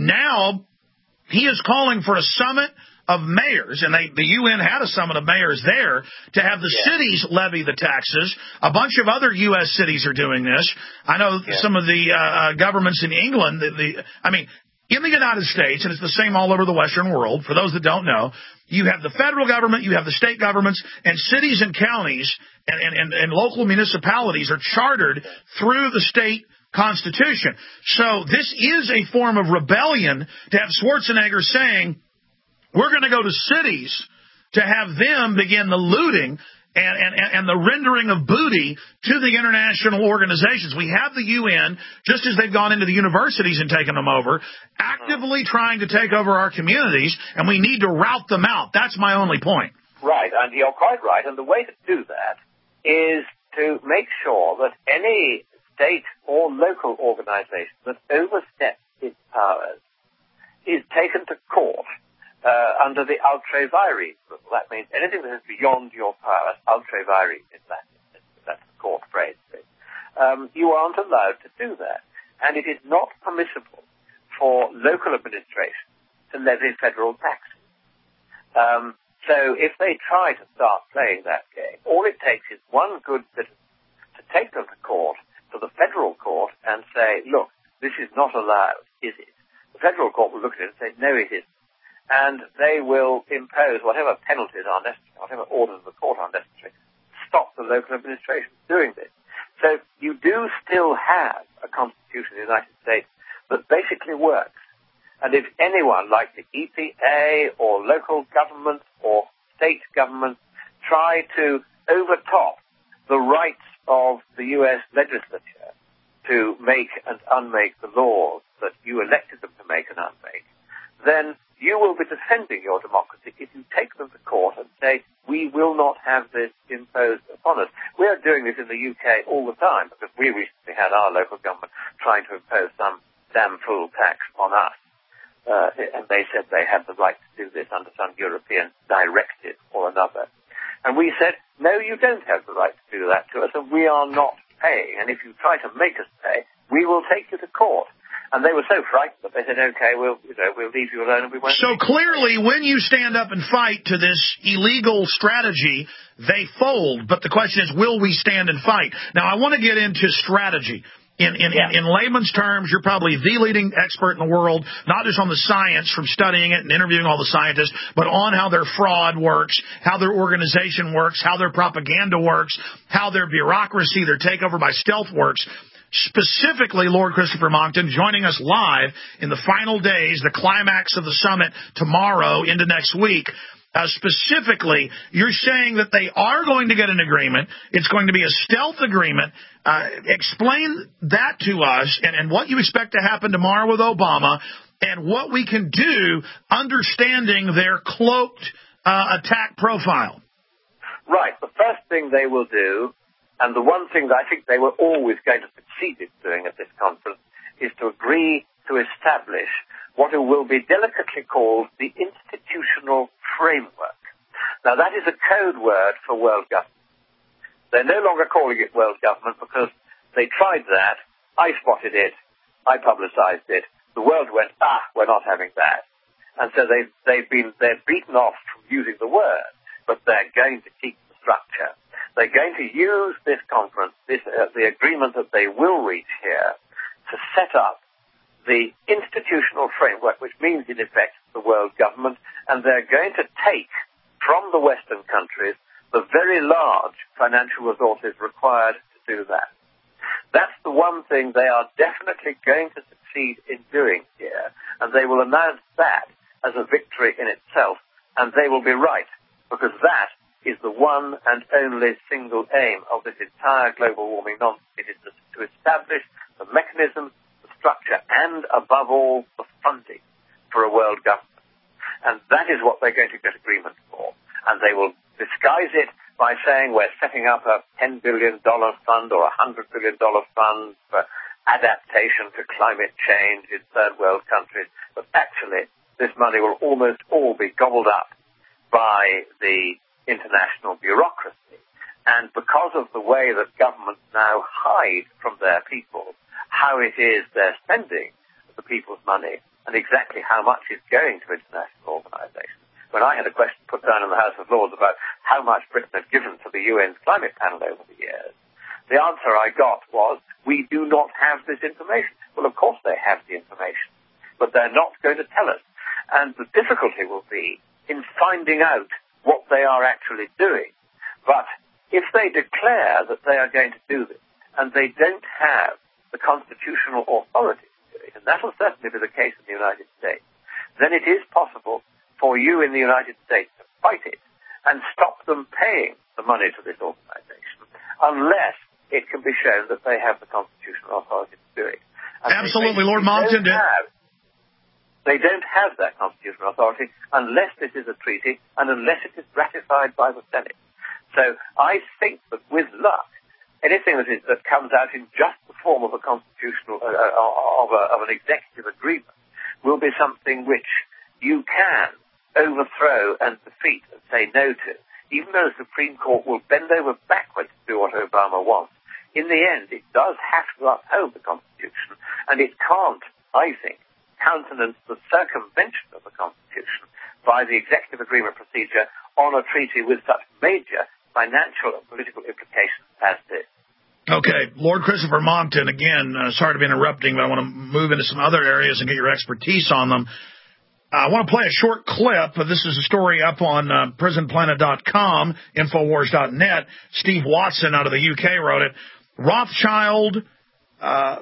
Now he is calling for a summit of mayors, and they, the U N had a summit of mayors there, to have the yeah. cities levy the taxes. A bunch of other U S cities are doing this. I know yeah. some of the uh, governments in England, the, the, I mean, in the United States, and it's the same all over the Western world, for those that don't know, you have the federal government, you have the state governments, and cities and counties and, and, and, and local municipalities are chartered through the state Constitution. So this is a form of rebellion to have Schwarzenegger saying, we're going to go to cities to have them begin the looting and, and, and the rendering of booty to the international organizations. We have the U N, just as they've gone into the universities and taken them over, actively trying to take over our communities, and we need to rout them out. That's my only point. Right, and you're quite right. And the way to do that is to make sure that any state or local organization that oversteps its powers is taken to court uh, under the ultra vires rule. That means anything that is beyond your powers, ultra vires is that. That's the court phrase. Um, you aren't allowed to do that. And it is not permissible for local administration to levy federal taxes. Um, so if they try to start playing that game, all it takes is one good citizen to take them to court, to the federal court, and say, look, this is not allowed, is it? The federal court will look at it and say, no, it isn't. And they will impose whatever penalties are necessary, whatever orders of the court are necessary, to stop the local administration doing this. So you do still have a constitution in the United States that basically works. And if anyone, like the E P A or local governments or state governments, try to overtop the rights of the U S legislature to make and unmake the laws that you elected them to make and unmake, then you will be defending your democracy if you take them to court and say, we will not have this imposed upon us. We are doing this in the U K all the time, because we recently had our local government trying to impose some damn fool tax on us. Uh, and they said they had the right to do this under some European directive or another. And we said, no, you don't have the right to do that to us, and we are not paying. And if you try to make us pay, we will take you to court. And they were so frightened that they said, okay, we'll, you know, we'll leave you alone and we won't. So clearly, when you stand up and fight to this illegal strategy, they fold. But the question is, will we stand and fight? Now, I want to get into strategy. In, in, yeah. in, in layman's terms, you're probably the leading expert in the world, not just on the science from studying it and interviewing all the scientists, but on how their fraud works, how their organization works, how their propaganda works, how their bureaucracy, their takeover by stealth works. Specifically, Lord Christopher Monckton, joining us live in the final days, the climax of the summit tomorrow into next week. Uh, specifically, you're saying that they are going to get an agreement. It's going to be a stealth agreement. Uh, explain that to us and, and what you expect to happen tomorrow with Obama and what we can do understanding their cloaked uh, attack profile. Right. The first thing they will do, and the one thing that I think they were always going to succeed in doing at this conference, is to agree to establish what will be delicately called the institutional framework. Now, that is a code word for world government. They're no longer calling it world government because they tried that, I spotted it, I publicized it, the world went, ah, we're not having that. And so they've, they've been, they're beaten off from using the word, but they're going to keep the structure. They're going to use this conference, this, uh, the agreement that they will reach here, to set up the institutional framework, which means, in effect, the world government, and they're going to take from the Western countries the very large financial resources required to do that. That's the one thing they are definitely going to succeed in doing here, and they will announce that as a victory in itself, and they will be right, because that is the one and only single aim of this entire global warming nonsense. It is to, to establish the mechanism, the structure, and above all, the funding for a world government. And that is what they're going to get agreement for. And they will disguise it by saying we're setting up a ten billion dollars fund or a one hundred billion dollars fund for adaptation to climate change in third world countries. But actually, this money will almost all be gobbled up by the international bureaucracy. And because of the way that governments now hide from their people how it is they're spending the people's money and exactly how much is going to international organizations. When I had a question put down in the House of Lords about how much Britain had given to the U N's climate panel over the years, the answer I got was, we do not have this information. Well, of course they have the information, but they're not going to tell us. And the difficulty will be in finding out what they are actually doing. But if they declare that they are going to do this, and they don't have the constitutional authority to do it, and that will certainly be the case in the United States, then it is possible for you in the United States to fight it and stop them paying the money to this organization unless it can be shown that they have the constitutional authority to do it. And absolutely, Lord Monckton. Don't have, they don't have that constitutional authority unless this is a treaty and unless it is ratified by the Senate. So I think that with luck, anything that, is, that comes out in just the form of a constitutional, uh, of, a, of an executive agreement, will be something which you can overthrow and defeat and say no to, even though the Supreme Court will bend over backwards to do what Obama wants. In the end, it does have to uphold the Constitution, and it can't, I think, countenance the circumvention of the Constitution by the executive agreement procedure on a treaty with such major financial and political implications as this. Okay, Lord Christopher Monckton, again, uh, sorry to be interrupting, but I want to move into some other areas and get your expertise on them. I want to play a short clip. This is a story up on uh, prison planet dot com, infowars dot net. Steve Watson out of the U K wrote it. Rothschild uh,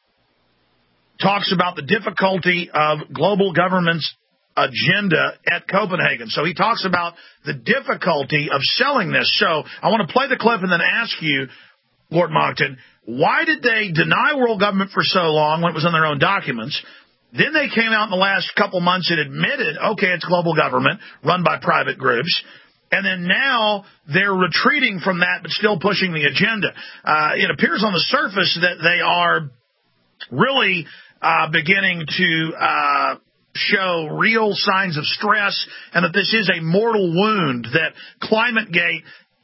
talks about the difficulty of global government's agenda at Copenhagen. So he talks about the difficulty of selling this. So I want to play the clip and then ask you, Lord Monckton, why did they deny world government for so long when it was in their own documents? Then they came out in the last couple months and admitted, okay, it's global government run by private groups. And then now they're retreating from that but still pushing the agenda. Uh, it appears on the surface that they are really uh, beginning to uh, show real signs of stress and that this is a mortal wound, that ClimateGate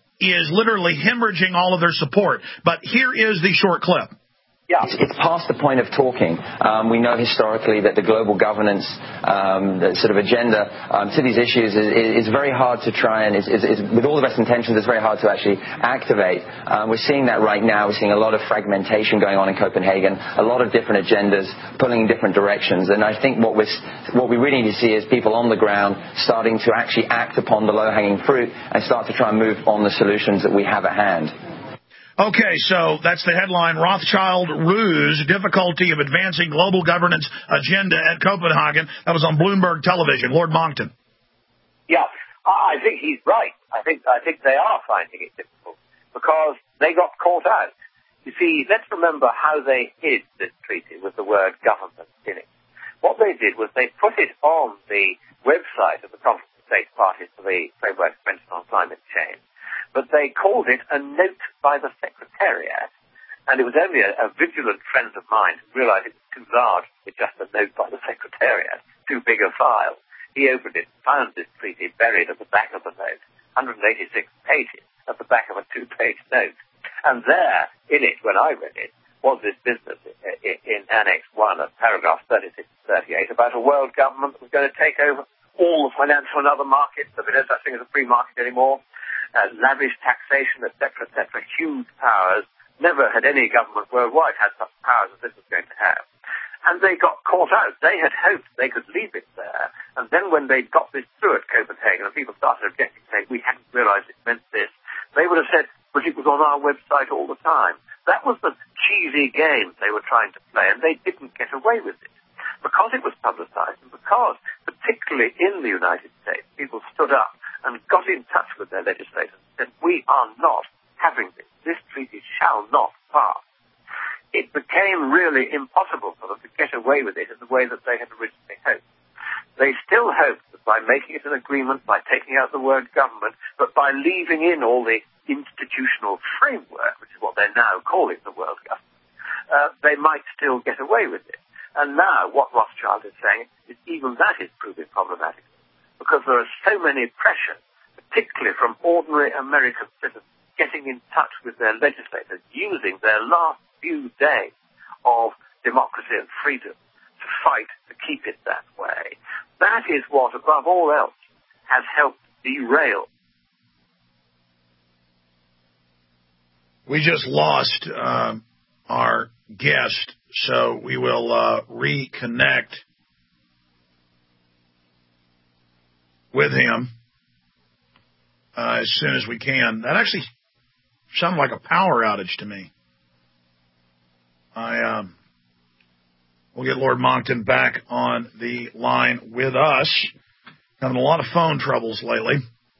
is literally hemorrhaging all of their support. But here is the short clip. Yeah, it's, it's past the point of talking. Um, we know historically that the global governance um, the sort of agenda um, to these issues is, is very hard to try and, is, is, is, with all the best intentions, it's very hard to actually activate. Um, we're seeing that right now. We're seeing a lot of fragmentation going on in Copenhagen, a lot of different agendas pulling in different directions. And I think what, we're, what we really need to see is people on the ground starting to actually act upon the low-hanging fruit and start to try and move on the solutions that we have at hand. Okay, so that's the headline, Rothschild Ruse, Difficulty of Advancing Global Governance Agenda at Copenhagen. That was on Bloomberg Television. Lord Monckton. Yeah, I think he's right. I think I think they are finding it difficult because they got caught out. You see, let's remember how they hid this treaty with the word government in it. What they did was they put it on the website of the Conference of State Parties for the Framework Convention on Climate Change. But they called it a note by the Secretariat, and it was only a, a vigilant friend of mine who realized it was too large for just a note by the Secretariat, too big a file. He opened it and found this treaty buried at the back of the note, one hundred eighty-six pages at the back of a two-page note. And there, in it, when I read it, was this business in, in Annex one of paragraph thirty-six to thirty-eight about a world government that was going to take over all the financial and other markets, so there's no such thing as a free market anymore. Uh, lavish taxation, et cetera, et cetera, huge powers. Never had any government worldwide had such powers as this was going to have. And they got caught out. They had hoped they could leave it there. And then when they got this through at Copenhagen and people started objecting, saying, we hadn't realized it meant this, they would have said, but it was on our website all the time. That was the cheesy game they were trying to play, and they didn't get away with it. Because it was publicized, and because, particularly in the United States, people stood up and got in touch with their legislators and said, we are not having this. This treaty shall not pass. It became really impossible for them to get away with it in the way that they had originally hoped. They still hoped that by making it an agreement, by taking out the word government, but by leaving in all the institutional framework, which is what they're now calling the world government, uh, they might still get away with it. And now what Rothschild is saying is even that is proving problematic, because there are so many pressures, particularly from ordinary American citizens, getting in touch with their legislators, using their last few days of democracy and freedom to fight to keep it that way. That is what, above all else, has helped derail. We just lost uh, our guest, so we will uh, reconnect with him uh, as soon as we can. That actually sounded like a power outage to me. I um, we'll get Lord Monckton back on the line with us. Having a lot of phone troubles lately.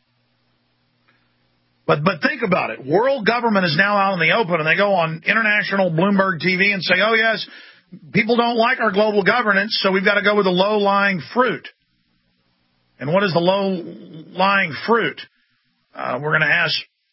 But but think about it. World government is now out in the open, and they go on international Bloomberg T V and say, oh, yes, people don't like our global governance, so we've got to go with the low-lying fruit. And what is the low-lying fruit? Uh, we're going to ask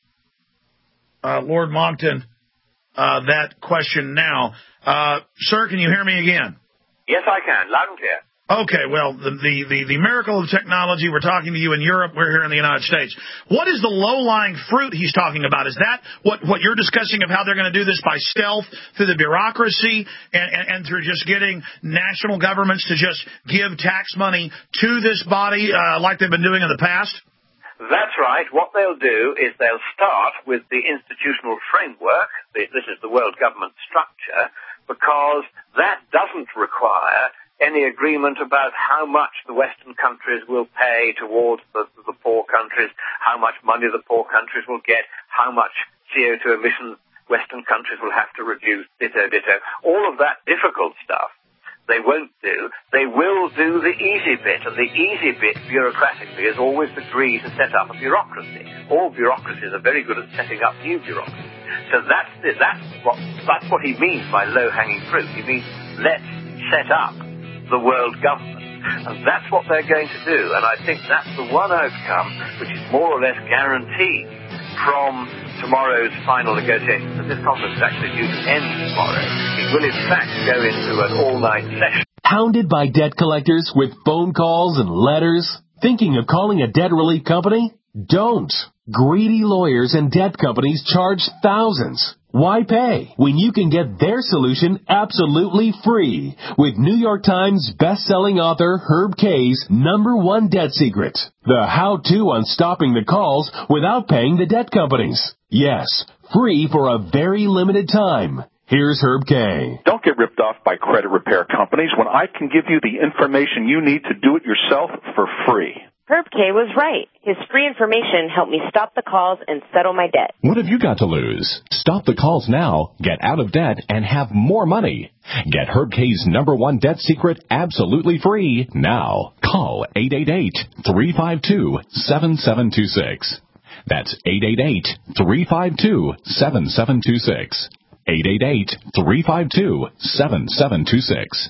uh, Lord Monckton uh, that question now. Uh, sir, can you hear me again? Yes, I can. Loud and clear. Okay, well, the, the, the, the miracle of technology, we're talking to you in Europe, we're here in the United States. What is the low-lying fruit he's talking about? Is that what, what you're discussing of how they're going to do this by stealth through the bureaucracy and, and, and through just getting national governments to just give tax money to this body uh, like they've been doing in the past? That's right. What they'll do is they'll start with the institutional framework. This is the world government structure, because that doesn't require any agreement about how much the Western countries will pay towards the, the poor countries, how much money the poor countries will get, how much C O two emissions Western countries will have to reduce, ditto, ditto. All of that difficult stuff they won't do. They will do the easy bit, and the easy bit bureaucratically is always agree to set up a bureaucracy. All bureaucracies are very good at setting up new bureaucracies. So that's it. That's what, that's what he means by low-hanging fruit. He means let's set up the world government. And that's what they're going to do. And I think that's the one outcome which is more or less guaranteed from tomorrow's final negotiations. And this conference is actually due to end tomorrow. It will, in fact, go into an all-night session. Hounded by debt collectors with phone calls and letters? Thinking of calling a debt relief company? Don't. Greedy lawyers and debt companies charge thousands. Why pay when you can get their solution absolutely free with New York Times best-selling author Herb Kay's number one debt secret, the how-to on stopping the calls without paying the debt companies. Yes, free for a very limited time. Here's Herb Kay. Don't get ripped off by credit repair companies when I can give you the information you need to do it yourself for free. Herb Kay was right. His free information helped me stop the calls and settle my debt. What have you got to lose? Stop the calls now, get out of debt, and have more money. Get Herb Kay's number one debt secret absolutely free now. Call eight eight eight, three five two, seven seven two six. That's eight eight eight, three five two, seven seven two six. eight eight eight, three five two, seven seven two six.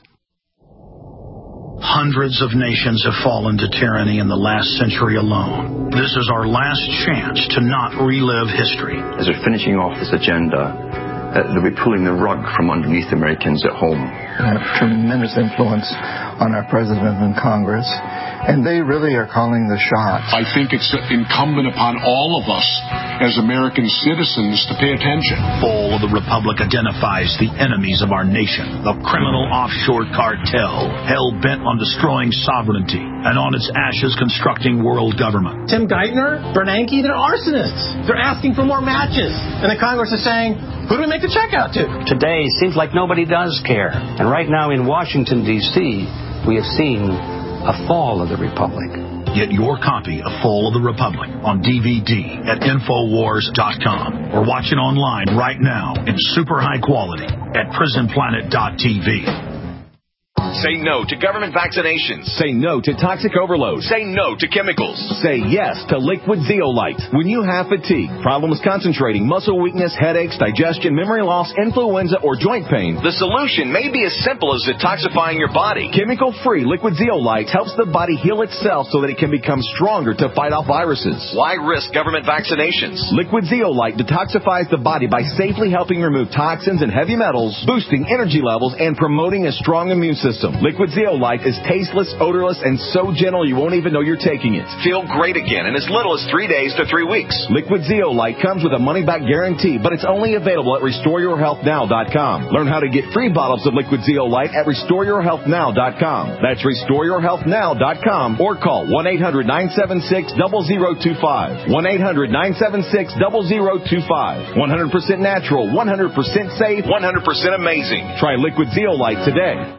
Hundreds of nations have fallen to tyranny in the last century alone. This is our last chance to not relive history. As we're finishing off this agenda, uh, they'll be pulling the rug from underneath Americans at home. Have tremendous influence on our president and Congress, and they really are calling the shots. I think it's incumbent upon all of us as American citizens to pay attention. Fall of the Republic identifies the enemies of our nation, the criminal offshore cartel, hell-bent on destroying sovereignty, and on its ashes constructing world government. Tim Geithner, Bernanke, they're arsonists. They're asking for more matches. And the Congress is saying, who do we make the check out to? Today seems like nobody does care. And right now in Washington, D C, we have seen a fall of the Republic. Get your copy of Fall of the Republic on D V D at Infowars dot com or watch it online right now in super high quality at Prison Planet dot T V. Say no to government vaccinations. Say no to toxic overload. Say no to chemicals. Say yes to liquid zeolite. When you have fatigue, problems concentrating, muscle weakness, headaches, digestion, memory loss, influenza, or joint pain, the solution may be as simple as detoxifying your body. Chemical-free liquid zeolite helps the body heal itself so that it can become stronger to fight off viruses. Why risk government vaccinations? Liquid zeolite detoxifies the body by safely helping remove toxins and heavy metals, boosting energy levels, and promoting a strong immune system. Liquid zeolite is tasteless, odorless, and so gentle you won't even know you're taking it. Feel great again in as little as three days to three weeks. Liquid zeolite comes with a money-back guarantee, but it's only available at Restore Your Health Now dot com. Learn how to get free bottles of liquid zeolite at Restore Your Health Now dot com. That's Restore Your Health Now dot com or call one eight hundred nine seven six zero zero two five. one eight hundred nine seven six zero zero two five. one hundred percent natural, one hundred percent safe, one hundred percent amazing. Try liquid zeolite today.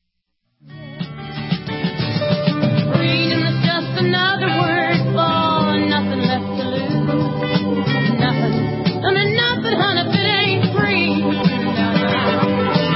Another word for nothing left to lose. Nothing. Nothing, nothing, honey, if it ain't free.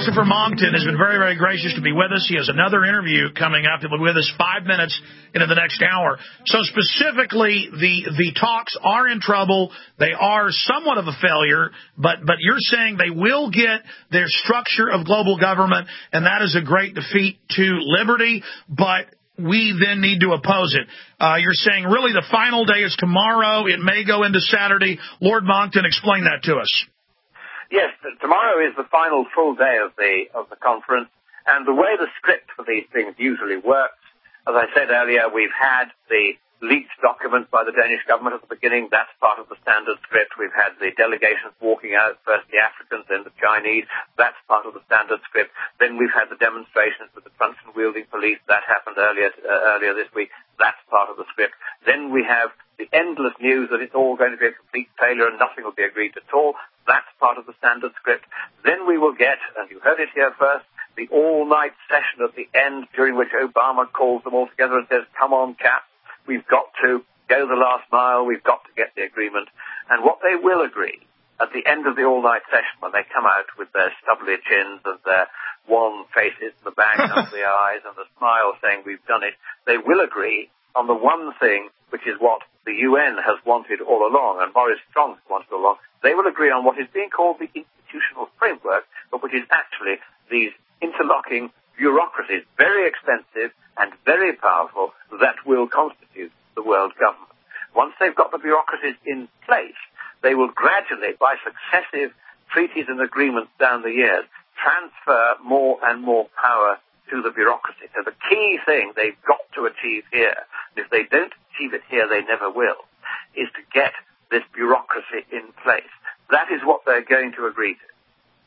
Christopher Monckton has been very, very gracious to be with us. He has another interview coming up. He'll be with us five minutes into the next hour. So specifically, the the talks are in trouble. They are somewhat of a failure, but, but you're saying they will get their structure of global government, and that is a great defeat to liberty, but we then need to oppose it. Uh, you're saying really the final day is tomorrow. It may go into Saturday. Lord Monckton, explain that to us. Yes, tomorrow is the final full day of the of the conference, and the way the script for these things usually works, as I said earlier, we've had the leaked document by the Danish government at the beginning. That's part of the standard script. We've had the delegations walking out, first the Africans, then the Chinese. That's part of the standard script. Then we've had the demonstrations with the truncheon-wielding police. That happened earlier uh, earlier this week. That's part of the script. Then we have the endless news that it's all going to be a complete failure and nothing will be agreed at all. That's part of the standard script. Then we will get, and you heard it here first, the all-night session at the end during which Obama calls them all together and says, come on, chaps, we've got to go the last mile, we've got to get the agreement. And what they will agree at the end of the all-night session, when they come out with their stubbly chins and their wan faces and the bags under the eyes and the smile saying we've done it, they will agree on the one thing which is what the U N has wanted all along, and Maurice Strong has wanted all along. They will agree on what is being called the institutional framework, but which is actually these interlocking bureaucracies, very expensive and very powerful, that will constitute the world government. Once they've got the bureaucracies in place, they will gradually, by successive treaties and agreements down the years, transfer more and more power to the bureaucracy. So the key thing they've got to achieve here, and if they don't achieve it here, they never will, is to get this bureaucracy in place. That is what they're going to agree to.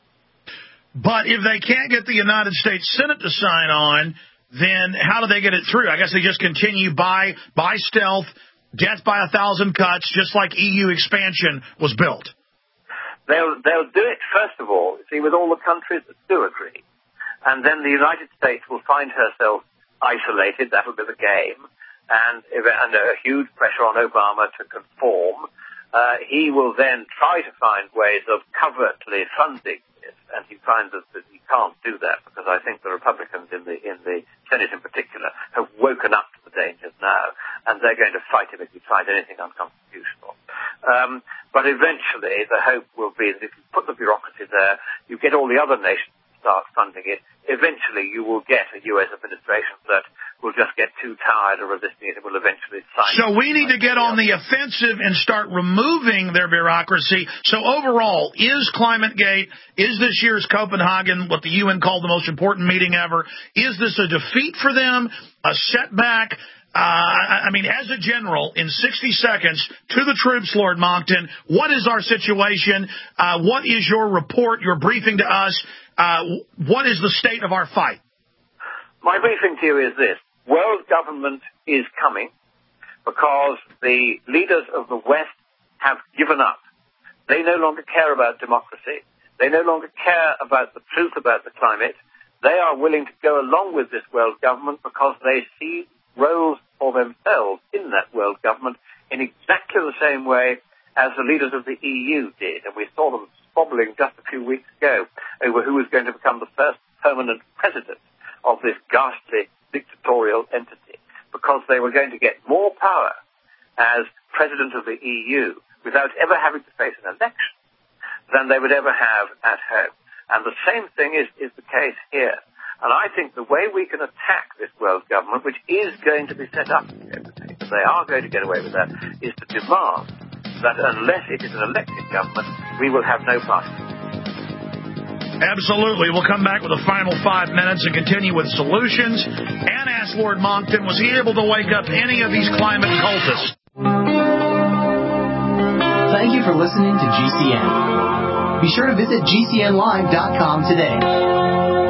But if they can't get the United States Senate to sign on, then how do they get it through? I guess they just continue by by stealth, death by a thousand cuts, just like E U expansion was built. They'll they'll do it, first of all, see, with all the countries that do agree. And then the United States will find herself isolated. That'll be the game. And if, under a huge pressure on Obama to conform, uh, he will then try to find ways of covertly funding this. And he finds that, that he can't do that because I think the Republicans in the in the Senate in particular have woken up to the dangers now, and they're going to fight him if he tries anything unconstitutional. Um, but eventually, the hope will be that if you put the bureaucracy there, you get all the other nations start funding it, eventually you will get a U S administration that will just get too tired of resisting it and will eventually sign it. So we need to get on the offensive and start removing their bureaucracy. So overall, is ClimateGate, is this year's Copenhagen, what the U N called the most important meeting ever, is this a defeat for them, a setback? Uh, I mean, as a general, in sixty seconds, to the troops, Lord Monckton, what is our situation? Uh, what is your report, your briefing to us? Uh, what is the state of our fight? My briefing to you is this. World government is coming because the leaders of the West have given up. They no longer care about democracy. They no longer care about the truth about the climate. They are willing to go along with this world government because they see roles for themselves in that world government in exactly the same way as the leaders of the E U did. And we saw them squabbling just a few weeks ago over who was going to become the first permanent president of this ghastly dictatorial entity, because they were going to get more power as president of the E U without ever having to face an election than they would ever have at home. And the same thing is, is the case here. And I think the way we can attack this world government, which is going to be set up, if they are going to get away with that, is to demand that unless it is an elected government, we will have no part in it. Absolutely. We'll come back with the final five minutes and continue with solutions and ask Lord Monckton, was he able to wake up any of these climate cultists? Thank you for listening to G C N. Be sure to visit G C N live dot com today.